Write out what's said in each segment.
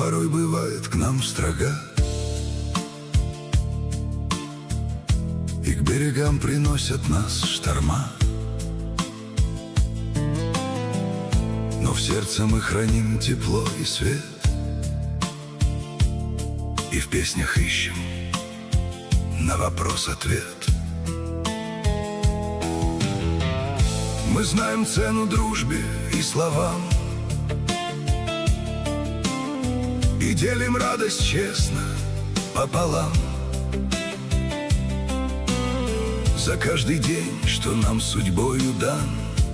порой бывает к нам строга, и к берегам приносят нас шторма. Но в сердце мы храним тепло и свет, и в песнях ищем на вопрос ответ. Мы знаем цену дружбе и словам, и делим радость честно пополам. За каждый день, что нам судьбою дан,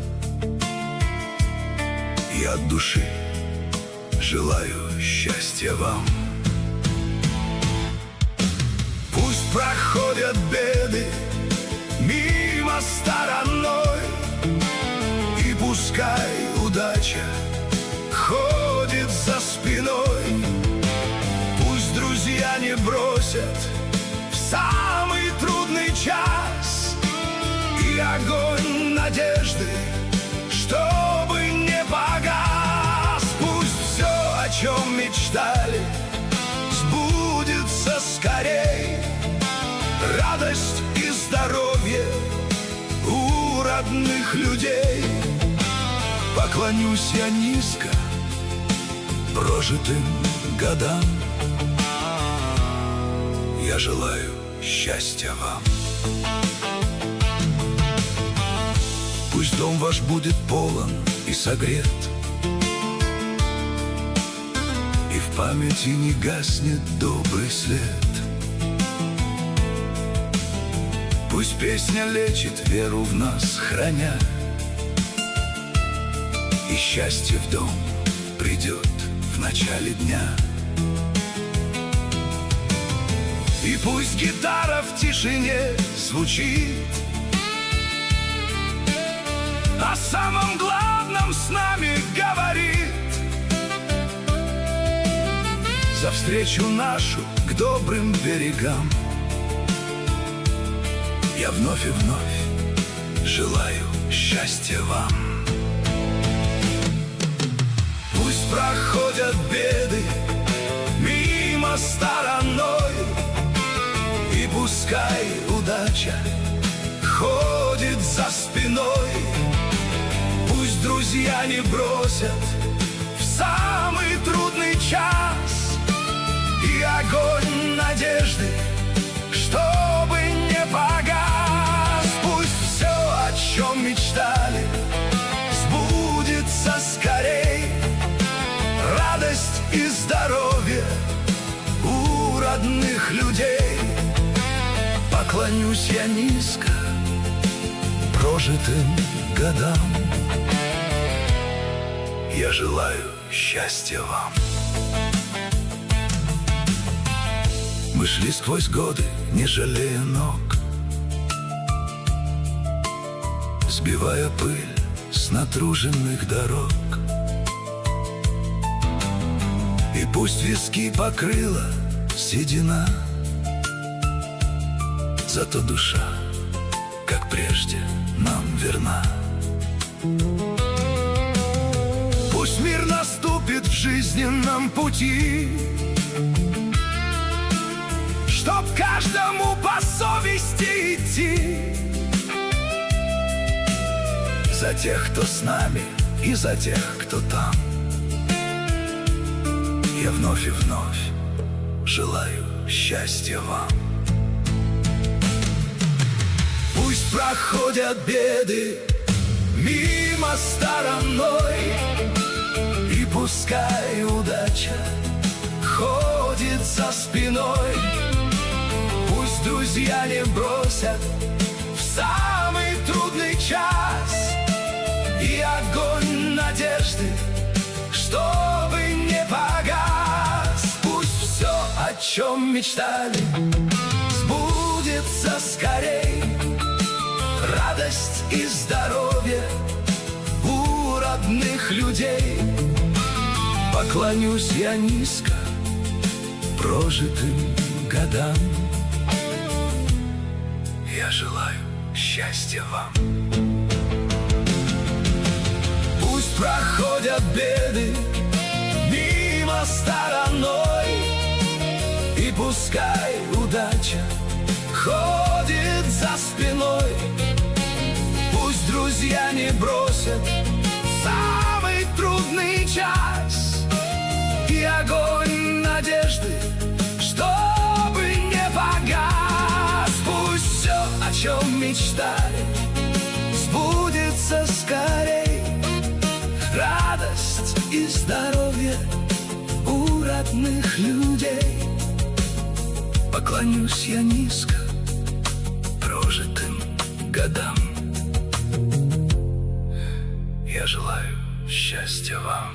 я от души желаю счастья вам. Пусть проходят беды мимо стороной, и пускай удача ходит за спиной. Пусть друзья не бросят в самый трудный час, и огонь надежды, чтобы не погас. Пусть все, о чем мечтали, сбудется скорей. Радость и здоровье у родных людей. Поклонюсь я низко прожитым годам, я желаю счастья вам. Пусть дом ваш будет полон и согрет, и в памяти не гаснет добрый след. Пусть песня лечит веру в нас, храня, и счастье в дом придет в начале дня. И пусть гитара в тишине звучит, о самом главном с нами говорит. За встречу нашу к добрым берегам я вновь и вновь желаю счастья вам. Пусть проходят беды мимо стороной, и пускай удача ходит за спиной. Пусть друзья не бросят в самый трудный час, и огонь надежды, чтобы не погас. Пусть все, о чем мечтали, сбудется скорей. Радость и здоровье у родных людей. Поклонюсь я низко прожитым годам, я желаю счастья вам. Мы шли сквозь годы, не жалея ног, сбивая пыль с натруженных дорог. И пусть виски покрыла седина, зато душа, как прежде, нам верна. Пусть мир наступит в жизненном пути, чтоб каждому по совести идти. За тех, кто с нами, и за тех, кто там, я вновь и вновь желаю счастья вам. Пусть проходят беды мимо стороной, и пускай удача ходит за спиной. Пусть друзья не бросят в самый трудный час, и огонь надежды, чтобы не погас. Пусть все, о чем мечтали, сбудется скорей. Радость и здоровье у родных людей. Поклонюсь я низко прожитым годам, я желаю счастья вам. Пусть проходят беды мимо стороной. И пускай удача ходит за спиной, пусть друзья не бросят самый трудный час, и огонь надежды, чтобы не погас. Пусть все, о чем мечтали, сбудется скорей. Радость и здоровье у родных людей. Поклонюсь я низко прожитым годам. Я желаю счастья вам.